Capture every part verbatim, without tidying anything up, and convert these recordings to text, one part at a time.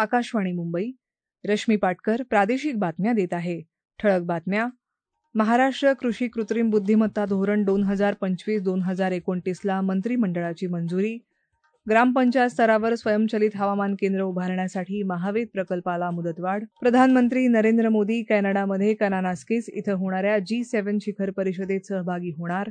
आकाशवाणी मुंबई. रश्मी पाटकर प्रादेशिक बातम्या देत आहे. ठळक बातम्या. महाराष्ट्र कृषी कृत्रिम बुद्धिमत्ता धोरण दोन हजार पंचवीस दोन हजार एकोणतीसला मंत्रिमंडळाची मंजुरी. ग्रामपंचायत स्तरावर स्वयंचलित हवामान केंद्र उभारण्यासाठी महावेद प्रकल्पाला मुदतवाढ. प्रधानमंत्री नरेंद्र मोदी कॅनडामध्ये कनानास्किस इथं होणाऱ्या जी सेव्हन शिखर परिषदेत सहभागी होणार.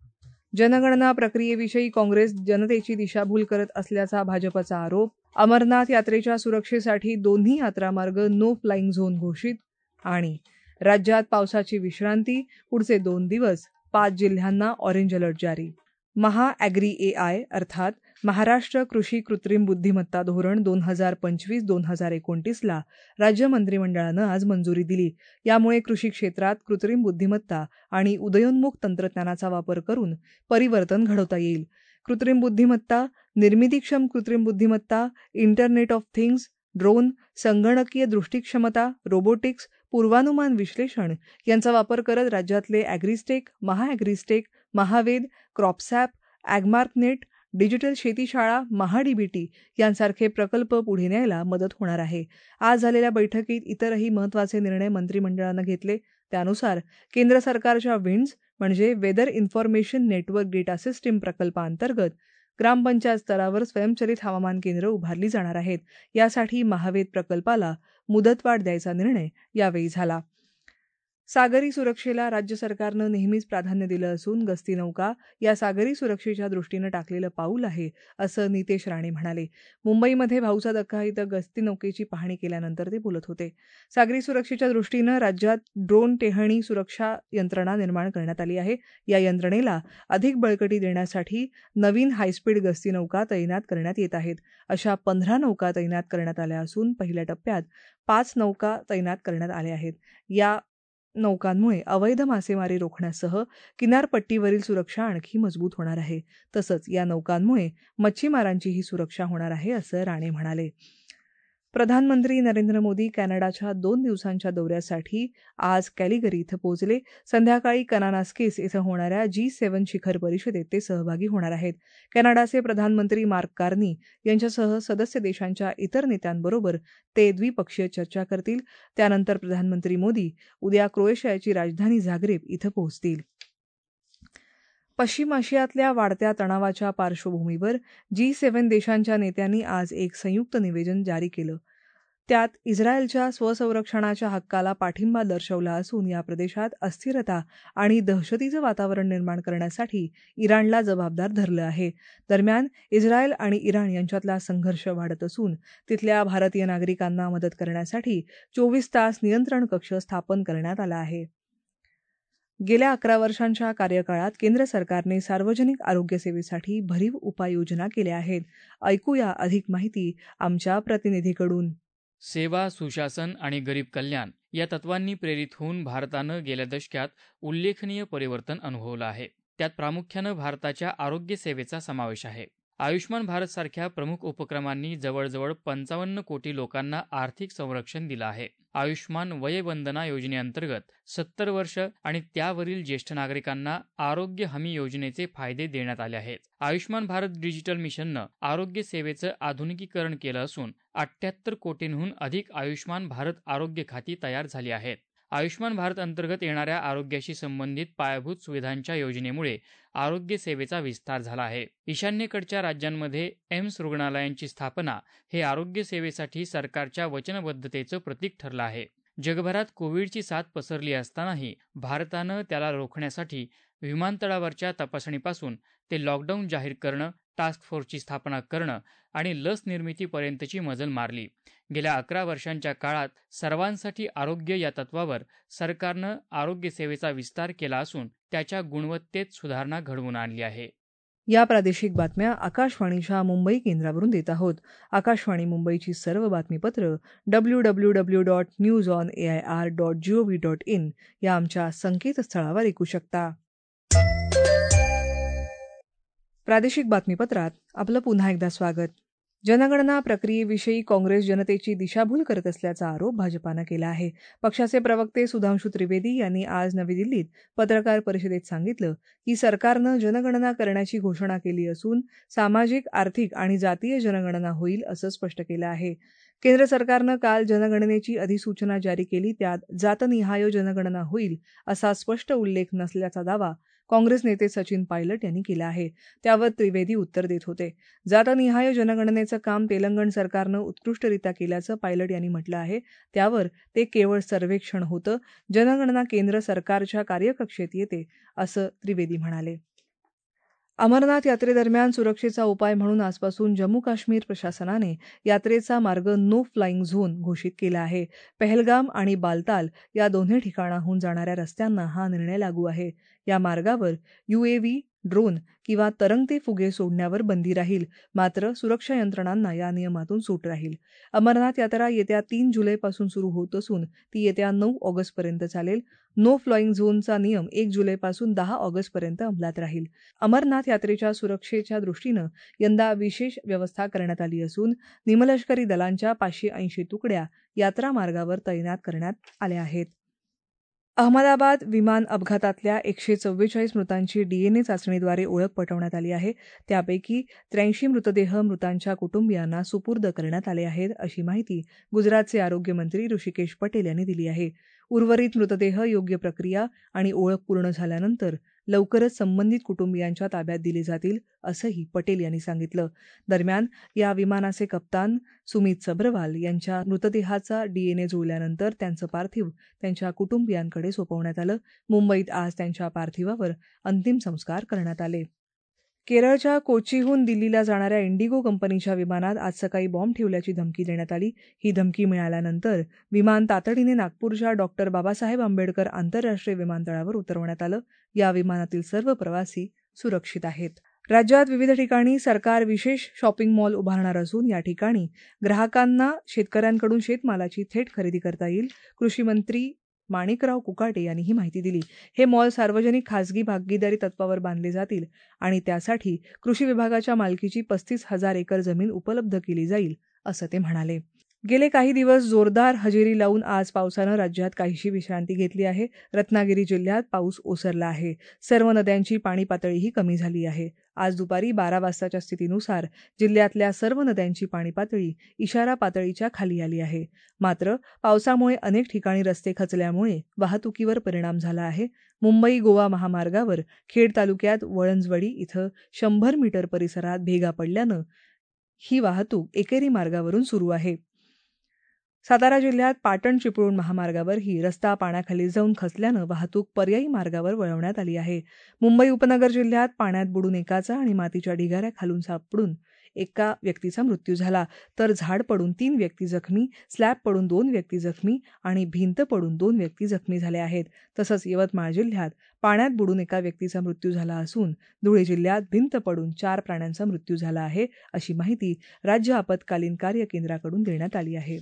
जनगणना प्रक्रियेविषयी काँग्रेस जनतेची दिशाभूल करत असल्याचा भाजपचा आरोप. अमरनाथ यात्रेच्या सुरक्षेसाठी दोन्ही यात्रामार्ग नो फ्लाईंग झोन घोषित. आणि राज्यात पावसाची विश्रांती, पुढचे दोन दिवस पाच जिल्ह्यांना ऑरेंज अलर्ट जारी. महा ॲग्री ए आय अर्थात महाराष्ट्र कृषी कृत्रिम बुद्धिमत्ता धोरण दोन हजार पंचवीस दोन हजार एकोणतीसला राज्य मंत्रिमंडळानं आज मंजुरी दिली. यामुळे कृषी क्षेत्रात कृत्रिम बुद्धिमत्ता आणि उदयोन्मुख तंत्रज्ञानाचा वापर करून परिवर्तन घडवता येईल. कृत्रिम बुद्धिमत्ता, निर्मितीक्षम कृत्रिम बुद्धिमत्ता, इंटरनेट ऑफ थिंग्स, ड्रोन, संगणकीय दृष्टीक्षमता, रोबोटिक्स, पूर्वानुमान विश्लेषण यांचा वापर करत राज्यातले ॲग्रीस्टेक, महाॲग्रीस्टेक, महावेद, क्रॉपसॅप, ॲग्मार्कनेट, डिजिटल शेतीशाळा, महाडीबीटी यांसारखे प्रकल्प पुढे न्यायला मदत होणार आहे. आज झालेल्या बैठकीत इतरही महत्त्वाचे निर्णय मंत्रिमंडळानं घेतले. त्यानुसार केंद्र सरकारच्या विंड्स म्हणजे weather information network data system प्रकल्पाअंतर्गत ग्रामपंचायत स्तरावर स्वयंचलित हवामान केंद्र उभारली जाणार आहेत. यासाठी महावेद प्रकल्पाला मुदतवाढ द्यायचा निर्णय यावेळी झाला. सागरी सुरक्षेला राज्य सरकारनं नेहमीच प्राधान्य दिलं असून गस्ती नौका या सागरी सुरक्षेच्या दृष्टीनं टाकलेलं पाऊल आहे, असं नितेश राणे म्हणाले. मुंबईमध्ये भाऊचा धक्का इथं गस्ती नौकेची पाहणी केल्यानंतर ते बोलत होते. सागरी सुरक्षेच्या दृष्टीनं राज्यात ड्रोन टेहळणी सुरक्षा यंत्रणा निर्माण करण्यात आली आहे. या यंत्रणेला अधिक बळकटी देण्यासाठी नवीन हायस्पीड गस्ती नौका तैनात करण्यात येत आहेत. अशा पंधरा नौका तैनात करण्यात आल्या असून पहिल्या टप्प्यात पाच नौका तैनात करण्यात आल्या आहेत. या नौकांमुळे अवैध मासेमारी रोखण्यासह किनारपट्टीवरील सुरक्षा आणखी मजबूत होणार आहे. तसंच या नौकांमुळे मच्छीमारांचीही सुरक्षा होणार आहे, असं राणे म्हणाले. प्रधानमंत्री नरेंद्र मोदी कॅनडाच्या दोन दिवसांच्या दौऱ्यासाठी आज कॅलिगरी इथं पोहोचले. संध्याकाळी कनानास्किस इथं होणाऱ्या जी सेव्हन शिखर परिषदेत ते सहभागी होणार आहेत. कॅनडाचे प्रधानमंत्री मार्क कार्नी यांच्यासह सदस्य देशांच्या इतर नेत्यांबरोबर ते द्विपक्षीय चर्चा करतील. त्यानंतर प्रधानमंत्री मोदी उद्या क्रोएशियाची राजधानी झाग्रेब इथं पोहोचतील. पश्चिम आशियातल्या वाढत्या तणावाच्या पार्श्वभूमीवर जी सेव्हन देशांच्या नेत्यांनी आज एक संयुक्त निवेदन जारी केलं. त्यात इस्रायलच्या स्वसंरक्षणाच्या हक्काला पाठिंबा दर्शवला असून या प्रदेशात अस्थिरता आणि दहशतीचं वातावरण निर्माण करण्यासाठी इराणला जबाबदार धरलं आहे. दरम्यान इस्रायल आणि इराण यांच्यातला संघर्ष वाढत असून तिथल्या भारतीय नागरिकांना मदत करण्यासाठी चोवीस तास नियंत्रण कक्ष स्थापन करण्यात आला आहे. गेल्या अकरा वर्षांच्या कार्यकाळात केंद्र सरकारने सार्वजनिक आरोग्यसेवेसाठी भरीव उपाययोजना केल्या आहेत. ऐकूया अधिक माहिती आमच्या प्रतिनिधीकडून. सेवा, सुशासन आणि गरीब कल्याण या तत्वांनी प्रेरित होऊन भारतानं गेल्या दशकात उल्लेखनीय परिवर्तन अनुभवलं आहे. त्यात प्रामुख्यानं भारताच्या आरोग्य सेवेचा समावेश आहे. आयुष्मान भारत सारख्या प्रमुख उपक्रमांनी जवळजवळ पंचावन्न कोटी लोकांना आर्थिक संरक्षण दिलं आहे. आयुष्मान वयवंदना योजनेअंतर्गत सत्तर वर्ष आणि त्यावरील ज्येष्ठ नागरिकांना आरोग्य हमी योजनेचे फायदे देण्यात आले आहेत. आयुष्मान भारत डिजिटल मिशननं आरोग्य सेवेचं आधुनिकीकरण केलं असून अठ्ठ्याहत्तर कोटींहून अधिक आयुष्मान भारत आरोग्य खाती तयार झाली आहेत. आयुष्मान भारत अंतर्गत येणाऱ्या आरोग्याशी संबंधित पायाभूत सुविधांच्या योजनेमुळे आरोग्य सेवेचा विस्तार झाला आहे. ईशान्येकडच्या राज्यांमध्ये एम्स रुग्णालयांची स्थापना हे आरोग्य सेवेसाठी सरकारच्या वचनबद्धतेचं प्रतीक ठरलं आहे. जगभरात कोविडची साथ पसरली असतानाही भारतानं त्याला रोखण्यासाठी विमानतळावरच्या तपासणीपासून ते लॉकडाऊन जाहीर करणं, टास्क फोर्सची स्थापना करणं आणि लस निर्मितीपर्यंतची मजल मारली. गेल्या अकरा वर्षांच्या काळात सर्वांसाठी आरोग्य या तत्वावर सरकारनं आरोग्य सेवेचा विस्तार केला असून त्याच्या गुणवत्तेत सुधारणा घडवून आणली आहे. या प्रादेशिक बातम्या आकाशवाणीच्या मुंबई केंद्रावरून देत आहोत. आकाशवाणी मुंबईची सर्व बातमीपत्र W W W dot news on A I R dot G O V dot in या आमच्या संकेतस्थळावर ऐकू शकता. प्रादेशिक बातमीपत्रात आपलं पुन्हा एकदा स्वागत. जनगणना प्रक्रियेविषयी काँग्रेस जनतेची दिशाभूल करत असल्याचा आरोप भाजपानं केला आहे. पक्षाचे प्रवक्ते सुधांशू त्रिवेदी यांनी आज नवी दिल्लीत पत्रकार परिषदेत सांगितलं की सरकारनं जनगणना करण्याची घोषणा केली असून सामाजिक, आर्थिक आणि जातीय जनगणना होईल असं स्पष्ट केलं आहे. केंद्र सरकारनं काल जनगणनेची अधिसूचना जारी केली. त्यात जातनिहाय जनगणना होईल असा स्पष्ट उल्लेख नसल्याचा दावा काँग्रेस नेते सचिन पायलट यांनी केला आहे. त्यावर त्रिवेदी उत्तर देत होते. जातनिहाय जनगणनेचं काम तेलंगण सरकारनं उत्कृष्टरित्या केल्याचं पायलट यांनी म्हटलं आहे. त्यावर ते केवळ सर्वेक्षण होतं. जनगणना केंद्र सरकारच्या कार्यकक्षेत येते असं त्रिवेदी म्हणाले. अमरनाथ यात्रेदरम्यान सुरक्षेचा उपाय म्हणून आजपासून जम्मू काश्मीर प्रशासनाने यात्रेचा मार्ग नो फ्लाईंग झोन घोषित केला आहे. पहलगाम आणि बालताल या दोन्ही ठिकाणाहून जाणाऱ्या रस्त्यांना हा निर्णय लागू आहे. या मार्गावर युएव्ही, ड्रोन किंवा तरंगते फुगे सोडण्यावर बंदी राहील. मात्र सुरक्षा यंत्रणांना या नियमातून सूट राहील. अमरनाथ यात्रा येत्या तीन जुलैपासून सुरू होत असून ती येत्या नऊ ऑगस्टपर्यंत चालेल. नो फ्लाईंग झोनचा नियम एक जुलैपासून दहा ऑगस्टपर्यंत अंमलात राहील. अमरनाथ यात्रेच्या सुरक्षेच्या दृष्टीनं यंदा विशेष व्यवस्था करण्यात आली असून निमलष्करी दलांच्या पाचशे ऐंशी तुकड्या यात्रा मार्गावर तैनात करण्यात आल्या आहेत. अहमदाबाद विमान अपघातातल्या एकशे चव्वेचाळीस मृतांची डीएनए चाचणीद्वारे ओळख पटवण्यात आली आहे. त्यापैकी त्र्याऐंशी मृतदेह मृतांच्या कुटुंबियांना सुपूर्द करण्यात आले आहेत, अशी माहिती गुजरातचे आरोग्यमंत्री ऋषिकेश पटेल यांनी दिली आहे. उर्वरित मृतदेह योग्य प्रक्रिया आणि ओळख पूर्ण झाल्यानंतर लवकरच संबंधित कुटुंबियांच्या ताब्यात दिले जातील, असंही पटेल यांनी सांगितलं. दरम्यान या विमानाचे कप्तान सुमित सब्रवाल यांच्या मृतदेहाचा डीएनए जुळल्यानंतर त्यांचं पार्थिव त्यांच्या कुटुंबियांकडे सोपवण्यात आलं. मुंबईत आज त्यांच्या पार्थिवावर अंतिम संस्कार करण्यात आले. केरळच्या कोचीहून दिल्लीला जाणाऱ्या इंडिगो कंपनीच्या विमानात आज सकाळी बॉम्ब ठेवल्याची धमकी देण्यात आली. ही धमकी मिळाल्यानंतर विमान तातडीने नागपूरच्या डॉक्टर बाबासाहेब आंबेडकर आंतरराष्ट्रीय विमानतळावर उतरवण्यात आलं. या विमानातील सर्व प्रवासी सुरक्षित आहेत. राज्यात विविध ठिकाणी सरकार विशेष शॉपिंग मॉल उभारणार असून या ठिकाणी ग्राहकांना शेतकऱ्यांकडून शेतमालाची थेट खरेदी करता येईल. कृषी मंत्री माणिकराव कुकाटे यांनी ही माहिती दिली. हे मॉल सार्वजनिक खासगी भागीदारी तत्वावर बांधले जातील आणि त्यासाठी कृषी विभागाच्या मालकीची पस्तीस हजार एकर जमीन उपलब्ध केली जाईल, असं ते म्हणाले. गेले काही दिवस जोरदार हजेरी लावून आज पावसानं राज्यात काहीशी विश्रांती घेतली आहे. रत्नागिरी जिल्ह्यात पाऊस ओसरला आहे. सर्व नद्यांची पाणी पातळीही कमी झाली आहे. आज दुपारी बारा वाजताच्या स्थितीनुसार जिल्ह्यातल्या सर्व नद्यांची पाणी पातळी इशारा पातळीच्या खाली आली आहे. मात्र पावसामुळे अनेक ठिकाणी रस्ते खचल्यामुळे वाहतुकीवर परिणाम झाला आहे. मुंबई गोवा महामार्गावर खेड तालुक्यात वळंजवडी इथं शंभर मीटर परिसरात भेगा पडल्यानं ही वाहतूक एकेरी मार्गावरून सुरू आहे. सातारा जिल्ह्यात पाटण चिपळूण महामार्गावर ही रस्ता पाण्याखाली जाऊन खचल्यानं वाहतूक पर्यायी मार्गावर वळवण्यात आली आहे. मुंबई उपनगर जिल्ह्यात पाण्यात बुडून एकाचा आणि मातीच्या ढिगाऱ्याखालून सापडून एका व्यक्तीचा मृत्यू झाला, तर झाड पडून तीन व्यक्ती जखमी, स्लॅब पडून दोन व्यक्ती जखमी आणि भिंत पडून दोन व्यक्ती जखमी झाल्या आहेत. तसंच यवतमाळ जिल्ह्यात पाण्यात बुडून एका व्यक्तीचा मृत्यू झाला असून धुळे जिल्ह्यात भिंत पडून चार प्राण्यांचा मृत्यू झाला आहे, अशी माहिती राज्य आपत्कालीन कार्य केंद्राकडून देण्यात आली आहे.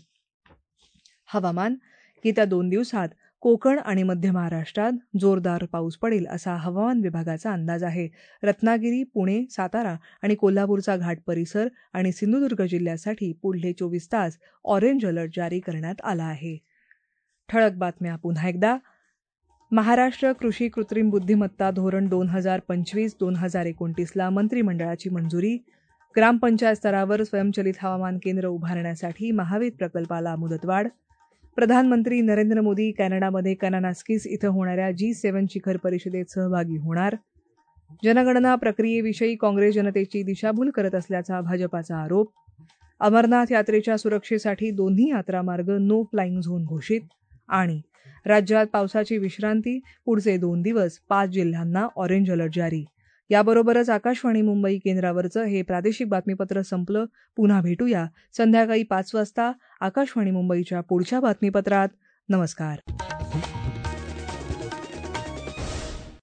हवामान. येत्या दोन दिवसात कोकण आणि मध्य महाराष्ट्रात जोरदार पाऊस पडेल असा हवामान विभागाचा अंदाज आहे. रत्नागिरी, पुणे, सातारा आणि कोल्हापूरचा घाट परिसर आणि सिंधुदुर्ग जिल्ह्यासाठी पुढले चोवीस तास ऑरेंज अलर्ट जारी करण्यात आला आहे. ठळक बातम्या पुन्हा एकदा. महाराष्ट्र कृषी कृत्रिम बुद्धिमत्ता धोरण दोन हजार पंचवीस दोन हजार एकोणतीसला मंत्रिमंडळाची मंजुरी. ग्रामपंचायत स्तरावर स्वयंचलित हवामान केंद्र उभारण्यासाठी महावीर प्रकल्पाला मुदतवाढ. प्रधानमंत्री नरेंद्र मोदी कॅनडामध्ये कनानास्किस इथं होणाऱ्या जी सेव्हन शिखर परिषदेत सहभागी होणार. जनगणना प्रक्रियेविषयी काँग्रेस जनतेची दिशाभूल करत असल्याचा भाजपाचा आरोप. अमरनाथ यात्रेच्या सुरक्षेसाठी दोन्ही यात्रामार्ग नो फ्लाईंग झोन घोषित. आणि राज्यात पावसाची विश्रांती, पुढचे दोन दिवस पाच जिल्ह्यांना ऑरेंज अलर्ट जारी. याबरोबरच आकाशवाणी मुंबई केंद्रावरचं हे प्रादेशिक बातमीपत्र संपलं. पुन्हा भेटूया संध्याकाळी पाच वाजता आकाशवाणी मुंबईच्या पुढच्या बातमीपत्रात. नमस्कार.